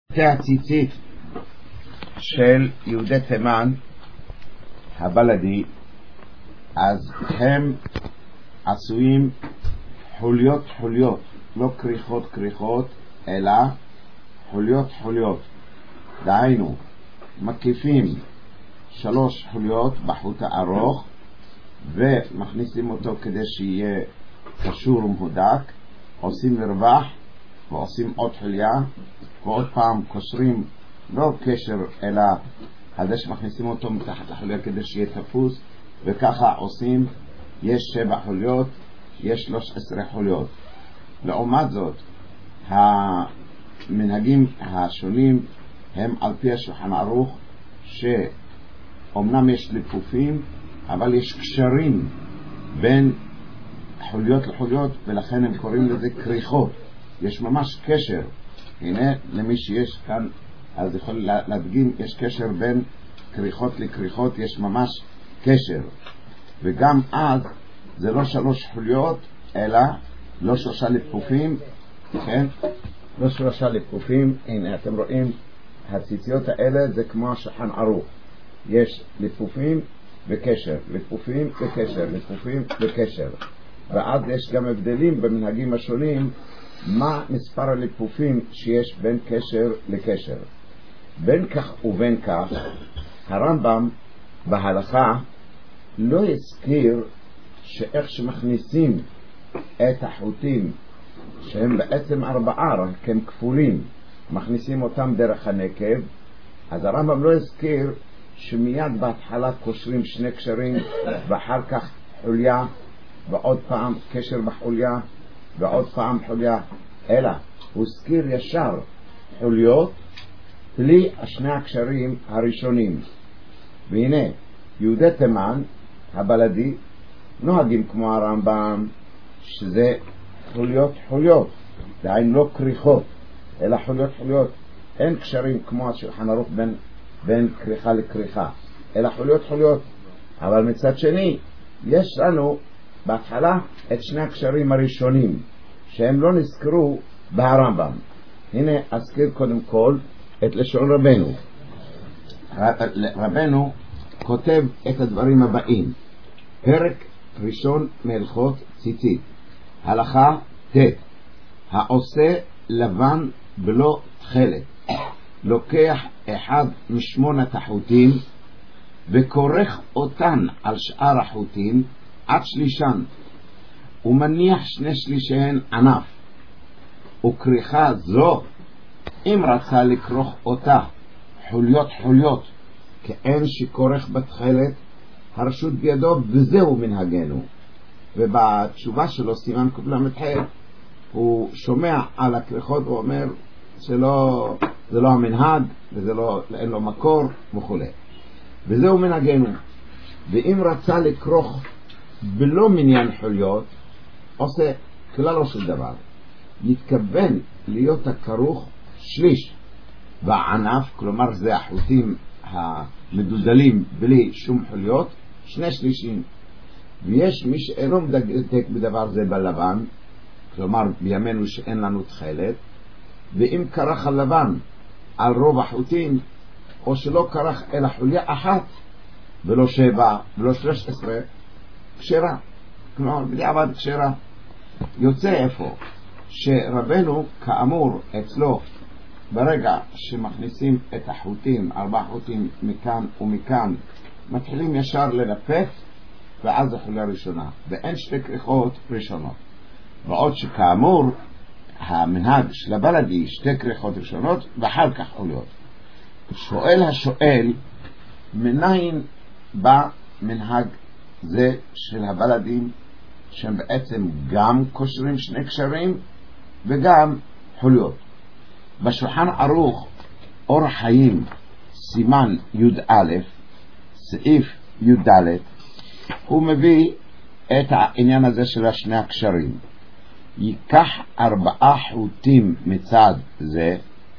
הציצית של יהודי תימן הבלדי, אז הם עשויים חוליות, לא כריכות, אלא חוליות. דהיינו, מקיפים 3 חוליות בחוט הארוך ומכניסים אותו כדי שיהיה קשור ומהודק, עושים מרווח ועושים עוד חוליה ועוד פעם קושרים, לא קשר אלא על זה שמכניסים אותו מתחת לחוליה כדי שיהיה תפוס, וככה עושים. יש 7 חוליות, יש 13 חוליות. לעומת זאת, המנהגים השונים הם על פי השולחן ערוך, שאומנם יש ליפופים אבל יש קשרים בין חוליות לחוליות, ולכן הם קוראים לזה כריכות. יש ממש קשר. הנה, למי שיש כאן אז יכול להדגים, יש קשר בין כריכות לכריכות, יש ממש קשר. וגם אז זה לא 3 חוליות אלא לא 3 ליפופים, כן? לא 3 ליפופים. הנה אתם רואים, הציציות האלה זה כמו השולחן ערוך, יש ליפופים וקשר, ליפופים וקשר. ואז יש גם הבדלים במנהגים השונים מה מספר הליפופים שיש בין קשר לקשר. בין כך ובין כך, הרמב"ם בהלכה לא הזכיר שאיך שמכניסים את החוטים שהם בעצם 4 רק הם כפולים, מכניסים אותם דרך הנקב, אז הרמב"ם לא הזכיר שמיד בהתחלה קושרים 2 קשרים ואחר כך חוליה ועוד פעם קשר בחוליה ועוד פעם חוליה, אלא הוא הזכיר ישר חוליות בלי 2 הקשרים הראשונים. והנה, יהודי תימן הבלדי נוהגים כמו הרמב"ם, שזה חוליות, דהיינו לא כריכות אלא חוליות. אין קשרים כמו השולחן ערוך בין כריכה לכריכה, אלא חוליות. אבל מצד שני יש לנו בהתחלה את 2 הקשרים הראשונים שהם לא נזכרו בהרמב"ם. הנה אזכיר קודם כל את לשון רבנו. רבנו כותב את הדברים הבאים: פרק ראשון מהלכות ציצית, הלכה ט': העושה לבן בלא תכלת לוקח 1 מ8 החוטים וכורך אותן על שאר החוטים עד שלישן, ומניח 2/3 ענף, וכריכה זו אם רצה לכרוך אותה חוליות כאין שכורך בתכלת, הרשות בידו, וזהו מנהגנו. ובתשובה שלו סימן קל"ח הוא שומע על הכריכות ואומר זה לא המנהג וזה אין לו מקור וכו'. וזהו מנהגנו. ואם רצה לכרוך בלא מניין חוליות, עושה כלל לא של דבר, יתכוון להיות הכרוך 1/3 בענף, כלומר זה החוטים המדודלים בלי שום חוליות, 2/3. ויש מי שאינו מדקדק בדבר זה בלבן, כלומר בימינו שאין לנו תכלת, ואם כרך הלבן על רוב החוטים, או שלא כרך אלא חוליה 1 ולא 7 ולא 13, כשרה, כלומר בדיעבד כשרה. יוצא איפה שרבנו כאמור אצלו ברגע שמכניסים את החוטים, 4 חוטים מכאן ומכאן, מתחילים ישר לנפף, ואז החוליה ראשונה, ואין 2 כריכות ראשונות. ועוד שכאמור המנהג של הבלדי 2 כריכות ראשונות ואחר כך חוליות. שואל השואל, מניין בא מנהג זה של הבלדים שהם בעצם גם קושרים 2 קשרים וגם חוליות? בשולחן ערוך אור חיים סימן י"א סעיף י"ד הוא מביא את העניין הזה של 2 הקשרים. ייקח 4 חוטים מצד זה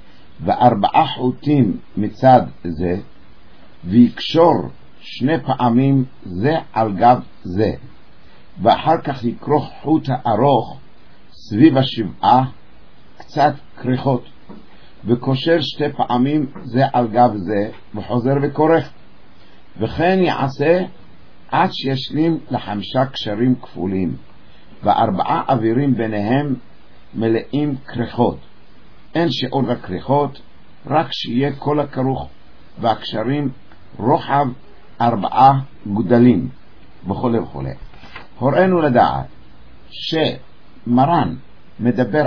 ו4 חוטים מצד זה, ויקשור 2 פעמים זה על גב זה, ואחר כך יקרוך חוט הארוך סביב 7 קצת כריכות, וקושר שתי פעמים זה על גב זה, וחוזר וכורך. וכן יעשה עד שישלים ל5 קשרים כפולים, ו4 אווירים ביניהם מלאים כריכות. אין שיעור לכריכות, רק שיהיה כל הכרוך והקשרים רוחב 4 גודלים, וכו' וכו'. הוראנו לדעת שמרן מדבר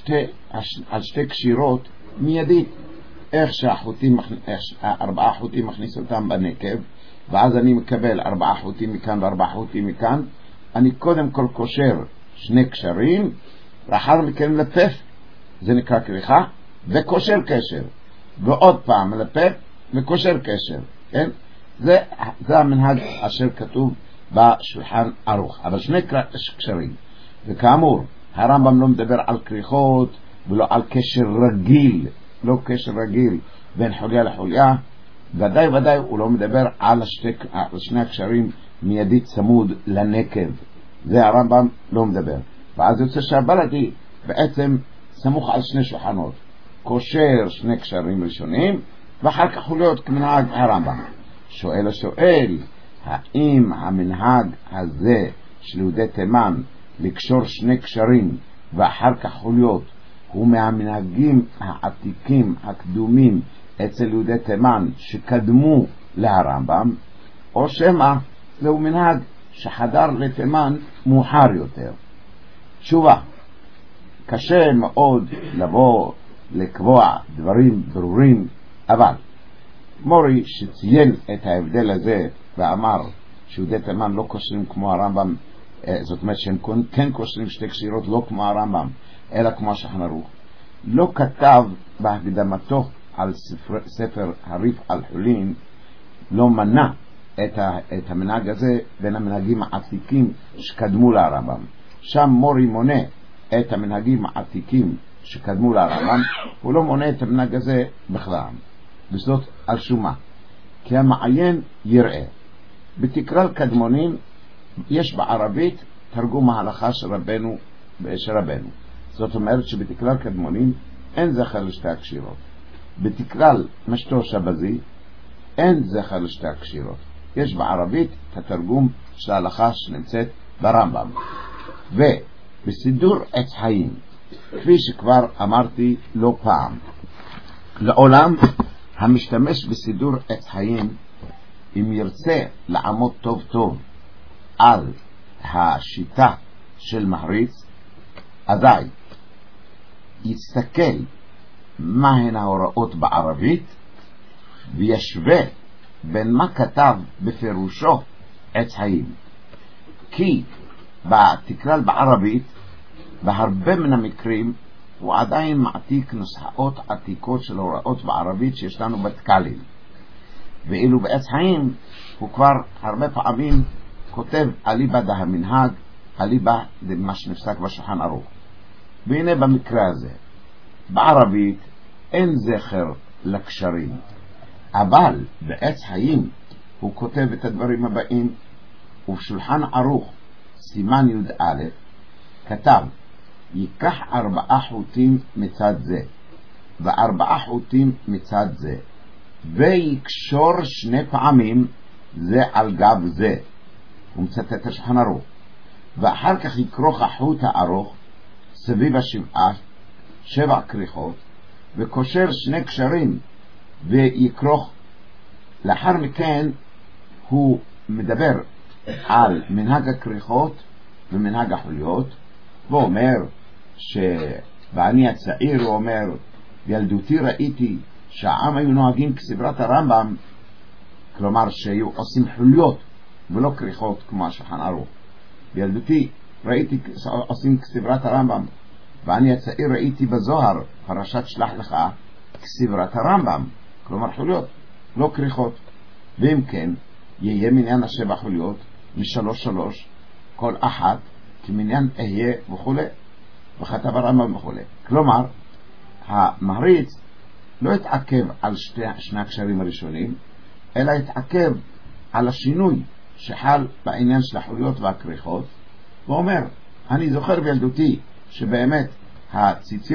על שתי קשירות מיידית, איך שהחוטים, 4 חוטים מכניס אותם בנקב, ואז אני מקבל 4 חוטים מכאן ו4 חוטים מכאן. אני קודם כל קושר 2 קשרים, לאחר מכן מלפף, זה נקרא כריכה, וקושר קשר, ועוד פעם מלפף וקושר קשר, כן? זה המנהג אשר כתוב בשולחן ערוך, אבל 2 קשרים. וכאמור, הרמב"ם לא מדבר על כריכות ולא על קשר רגיל, לא קשר רגיל בין חוליה לחוליה, ודאי הוא לא מדבר על 2 הקשרים מיידית צמוד לנקב, זה הרמב"ם לא מדבר. ואז יוצא שהבלדי בעצם סמוך על 2 שולחנות, קושר 2 קשרים ראשונים ואחר כך חוליות כמנהג הרמב"ם. שואל השואל, האם המנהג הזה של יהודי תימן לקשור 2 קשרים ואחר כך חוליות הוא מהמנהגים העתיקים הקדומים אצל יהודי תימן שקדמו להרמב"ם, או שמא זהו מנהג שחדר לתימן מאוחר יותר? תשובה, קשה מאוד לבוא לקבוע דברים ברורים, אבל מורי שציין את ההבדל הזה ואמר שיהודי תימן לא קושרים כמו הרמב"ם, זאת אומרת שהם כן קושרים 2 קשירות לא כמו הרמב"ם אלא כמו השולחן ערוך, לא כתב בהקדמתו על ספר הריף על חולין, לא מנע את המנהג הזה בין המנהגים העתיקים שקדמו להרמב"ם. שם מורי מונה את המנהגים העתיקים שקדמו להרמב"ם, הוא לא מונה את המנהג הזה בכלל. וזאת על שומה, כי המעיין יראה בתקרא קדמונים יש בערבית תרגום ההלכה של רבנו, זאת אומרת שבתקרא קדמונים אין זכר ל2 הקשירות, בתקרא משתו שבזי אין זכר ל2 הקשירות. יש בערבית את התרגום של ההלכה שנמצאת ברמב"ם. ובסידור עץ חיים, כפי שכבר אמרתי לא פעם, לעולם המשתמש בסידור עץ חיים, אם ירצה לעמוד טוב טוב על השיטה של מחריץ, אזי יסתכל מהן ההוראות בערבית וישווה בין מה כתב בפירושו עץ חיים. כי בתקרא בערבית בהרבה מן המקרים הוא עדיין מעתיק נוסחאות עתיקות של הוראות בערבית שיש לנו בתקלים, ואילו בעץ חיים הוא כבר הרבה פעמים כותב אליבא דה המנהג, אליבא דמה שנפסק בשולחן ערוך. והנה במקרה הזה בערבית אין זכר לקשרים, אבל בעץ חיים הוא כותב את הדברים הבאים, ובשולחן ערוך סימן י"א כתב ייקח 4 חוטים מצד זה ו4 חוטים מצד זה ויקשור 2 פעמים זה על גב זה, הוא מצטט את השולחן ערוך, ואחר כך יקרוך החוט הארוך סביב 7 כריכות וקושר 2 קשרים ויקרוך. לאחר מכן הוא מדבר על מנהג הכריכות ומנהג החוליות, ואומר שבאני הצעיר, הוא אומר בילדותי ראיתי שהעם היו נוהגים כסברת הרמב"ם, כלומר שהיו עושים חוליות ולא כריכות כמו השולחן ערוך. בילדותי ראיתי עושים כסברת הרמב"ם, ואני הצעיר ראיתי בזוהר פרשת שלח לך כסברת הרמב"ם, כלומר חוליות לא כריכות. ואם כן יהיה מניין 7 חוליות מ3 כל אחת כמניין אהיה וכו', וכתב הרמב"ם וכו'. כלומר המחריץ לא התעכב על 2 הקשרים הראשונים, אלא התעכב על השינוי שחל בעניין של החוליות והכריכות, ואומר אני זוכר בילדותי שבאמת הציציות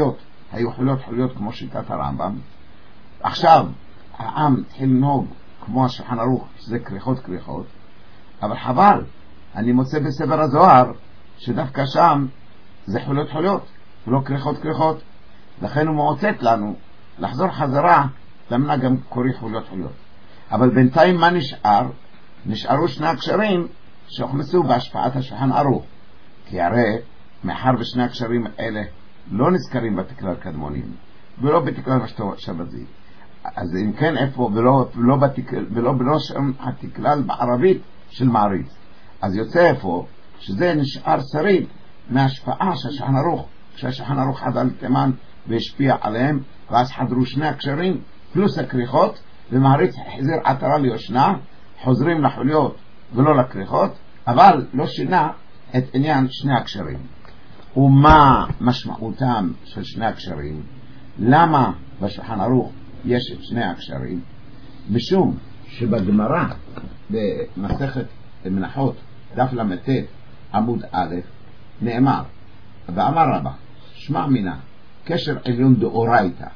היו חוליות כמו שיטת הרמב"ם. עכשיו העם התחיל לנהוג כמו השולחן ערוך, שזה כריכות, אבל חבל, אני מוצא בספר הזוהר שדווקא שם זה חוליות ולא כריכות, לכן הוא מאותת לנו לחזור חזרה למנה גם קורא חוליות. אבל בינתיים מה נשאר? נשארו שני הקשרים שהוכנסו בהשפעת השולחן ערוך, כי הרי מאחר ושני הקשרים האלה לא נזכרים בתקלל קדמונים ולא בתקלל שבזי, אז אם כן איפה ולא בלושן התקלל בערבית של מעריץ, אז יוצא איפה שזה נשאר שריד מההשפעה של השולחן ערוך, כשהשולחן ערוך חזר לתימן והשפיע עליהם, ואז חדרו שני הקשרים פלוס הכריכות, ומעריץ החזיר עטרה ליושנה, חוזרים לחוליות ולא לכריכות, אבל לא שינה את עניין שני הקשרים. ומה משמעותם של שני הקשרים? למה בשולחן ערוך יש את שני הקשרים? משום שבגמרא במסכת מנחות דף למ"ט עמוד א' נאמר, ואמר רבא שמע מינה קשר עליון דאורייתא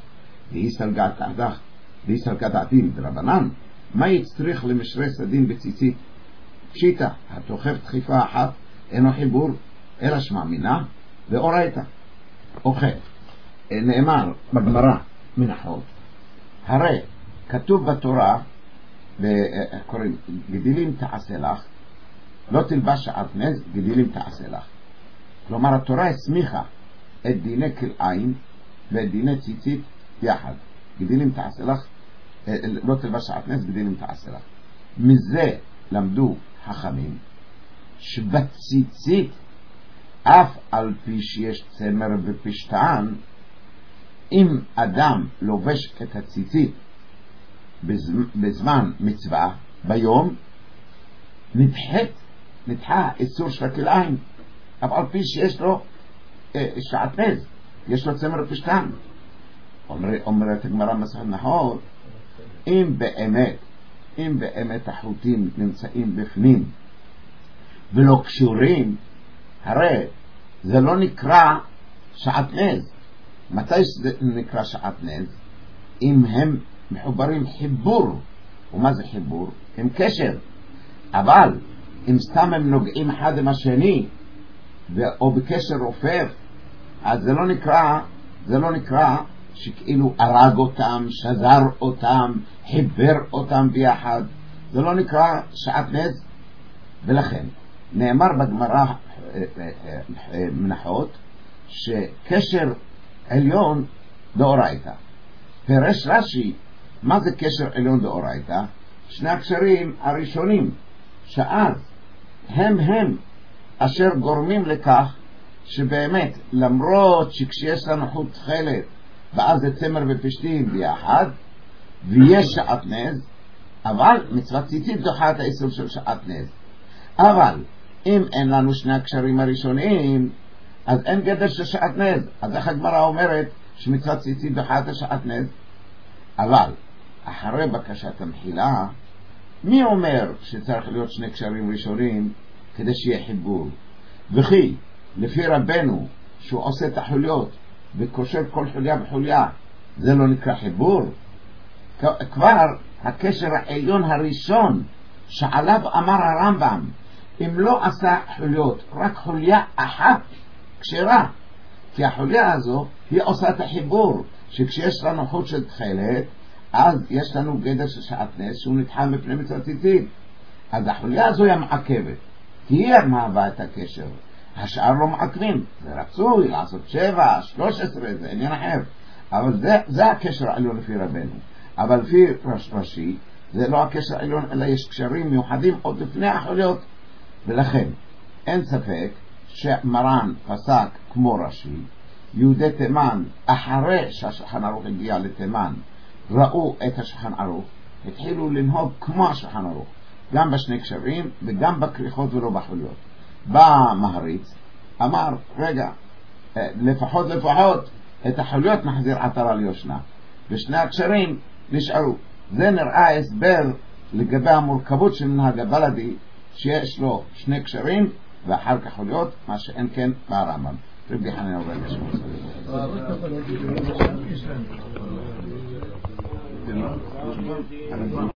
להיסלקת עתים דרבנן, מה יצטריך למשרי סדין בציצית? פשיטה, התוכף דחיפה אחת אינו חיבור, אלא שמע מינה ואורייתא. אוכל נאמר בגמרא מנחות, הרי כתוב בתורה קוראים גדילים תעשה לך, לא תלבש שעטנז, גדילים תעשה לך. כלומר התורה הסמיכה את דיני כלאיים ואת דיני ציצית יחד. גדילים תעשה לך, לא תלבש שעטנז, גדילים תעשה לך. מזה למדו חכמים שבציצית אף על פי שיש צמר ופשטן, אם אדם לובש את הציצית בזמן מצווה ביום, נדחה איסור של הכלאיים, אף על פי שיש לו שעטנז, יש לו צמר ופשטן. אומרת הגמרא מסכת מנחות, אם באמת החוטים נמצאים בפנים ולא קשורים, הרי זה לא נקרא שעטנז. מתי זה נקרא שעטנז? אם הם מחוברים חיבור. ומה זה חיבור? הם קשר. אבל אם סתם הם נוגעים אחד עם השני או בקשר רופף, אז זה לא נקרא שכאילו הרג אותם, שזר אותם, חיבר אותם ביחד. זה לא נקרא שעטנז. ולכן נאמר בגמרא מנחות שקשר עליון דאורייתא. פירש רש"י, מה זה קשר עליון דאורייתא? שני הקשרים הראשונים שאז הם אשר גורמים לכך שבאמת למרות שכשיש לנו חוט תכלת ואז זה צמר ופשתים ביחד ויש שעטנז, אבל מצוות ציצית דוחה את האיסור של שעטנז. אבל אם אין לנו שני הקשרים הראשונים, אז אין גדר של שעטנז. אז איך הגמרא אומרת שמצוות ציצית דוחה את השעטנז? אבל אחרי בקשת המחילה, מי אומר שצריך להיות שני קשרים ראשונים כדי שיהיה חיבור? וכי לפי רבנו שהוא עושה את החוליות וקושר כל חוליה בחוליה, זה לא נקרא חיבור? כבר הקשר העליון הראשון שעליו אמר הרמב"ם, אם לא עשה חוליות, רק חוליה אחת כשרה, כי החוליה הזו היא עושה את החיבור, שכשיש לנו חוט של תכלת, אז יש לנו גדר של שעטנז שהוא נתחם מפני מצוות ציצית. אז החוליה הזו היא מעכבת, כי היא מהווה את הקשר. השאר לא מעכבים, זה רצוי לעשות 7, 13, זה עניין אחר. אבל זה הקשר העליון לפי רבנו. אבל לפי רש"י זה לא הקשר העליון, אלא יש קשרים מיוחדים עוד לפני החוליות. ולכן אין ספק שמרן פסק כמו רש"י. יהודי תימן אחרי שהשולחן ערוך הגיע לתימן ראו את השולחן ערוך, התחילו לנהוג כמו השולחן ערוך, גם בשני קשרים וגם בכריכות ולא בחוליות. בא מהריץ אמר רגע, לפחות את החוליות נחזיר עטרה ליושנה ושני הקשרים נשארו. זה נראה הסבר לגבי המורכבות של מנהג הבלדי, שיש לו שני קשרים ואחר כך חוליות, מה שאין כן ברמב"ם. רבי חנניה ובן